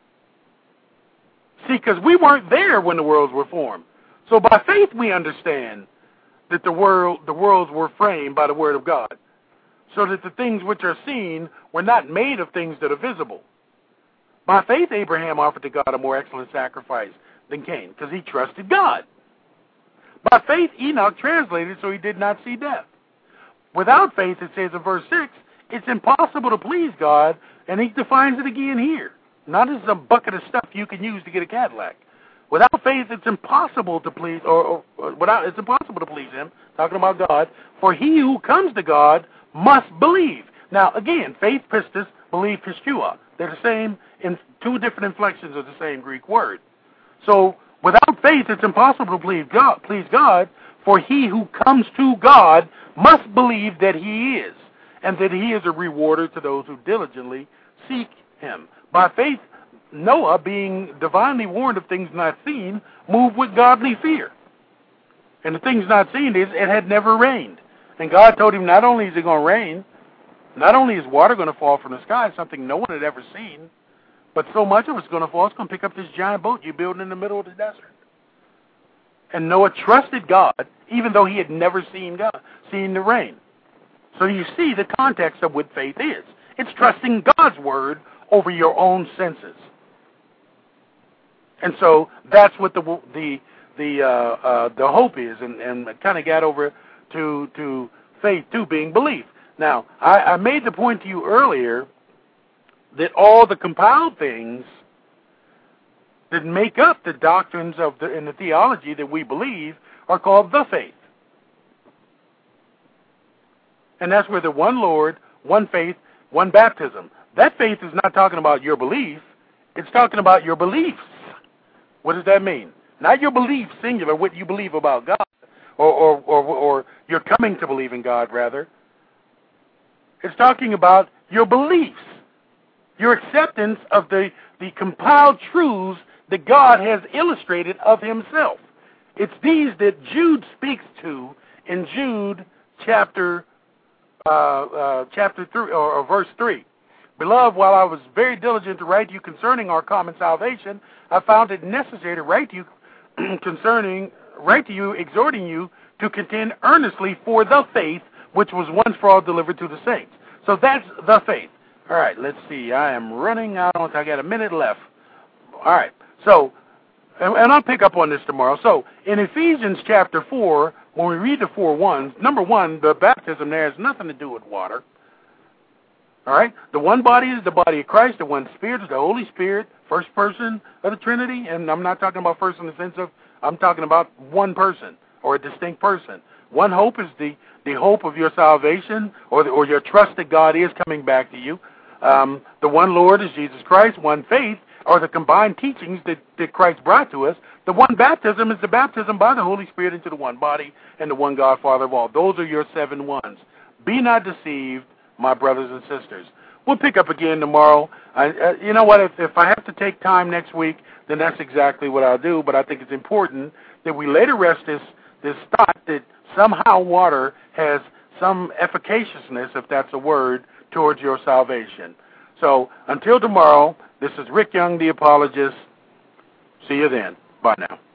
See, because we weren't there when the worlds were formed. So by faith we understand that the worlds were framed by the Word of God, so that the things which are seen were not made of things that are visible. By faith Abraham offered to God a more excellent sacrifice than Cain, because he trusted God. By faith Enoch translated so he did not see death. Without faith, it says in verse 6, it's impossible to please God, and he defines it again here. Not as a bucket of stuff you can use to get a Cadillac. Without faith, it's impossible to please, it's impossible to please him, talking about God, for he who comes to God must believe. Now, again, faith pistis, believe pistua. They're the same in two different inflections of the same Greek word. So, without faith, it's impossible to please God, for he who comes to God must believe that he is, and that he is a rewarder to those who diligently seek him. By faith, Noah, being divinely warned of things not seen, moved with godly fear. And the things not seen is it had never rained. And God told him not only is it going to rain, not only is water going to fall from the sky, something no one had ever seen, but so much of it's going to fall, it's going to pick up this giant boat you're building in the middle of the desert. And Noah trusted God, even though he had never seen the rain. So you see the context of what faith is. It's trusting God's Word over your own senses. And so that's what the hope is, and kind of got over to faith too, being belief. Now, I made the point to you earlier that all the compiled things that make up the doctrines in the theology that we believe are called the faith. And that's where the one Lord, one faith, one baptism. That faith is not talking about your belief. It's talking about your beliefs. What does that mean? Not your belief, singular, what you believe about God, or you're coming to believe in God, rather. It's talking about your beliefs, your acceptance of the compiled truths that God has illustrated of himself. It's these that Jude speaks to in Jude chapter 3, or verse 3. Beloved, while I was very diligent to write to you concerning our common salvation, I found it necessary to write to you exhorting you to contend earnestly for the faith which was once for all delivered to the saints. So that's the faith. All right, let's see. I am running out. I got a minute left. All right. So, and I'll pick up on this tomorrow. So, in Ephesians chapter 4, when we read the 4:1, number one, the baptism there has nothing to do with water. All right? The one body is the body of Christ. The one Spirit is the Holy Spirit, first person of the Trinity. And I'm not talking about first in the sense of, I'm talking about one person or a distinct person. One hope is the hope of your salvation or your trust that God is coming back to you. The one Lord is Jesus Christ. One faith are the combined teachings that Christ brought to us. The one baptism is the baptism by the Holy Spirit into the one body and the one God, Father of all. Those are your 7 ones. Be not deceived, my brothers and sisters. We'll pick up again tomorrow. You know what? If I have to take time next week, then that's exactly what I'll do. But I think it's important that we lay to rest this thought that somehow water has some efficaciousness, if that's a word, towards your salvation. So until tomorrow, this is Rick Young, the apologist, See you then. Bye now.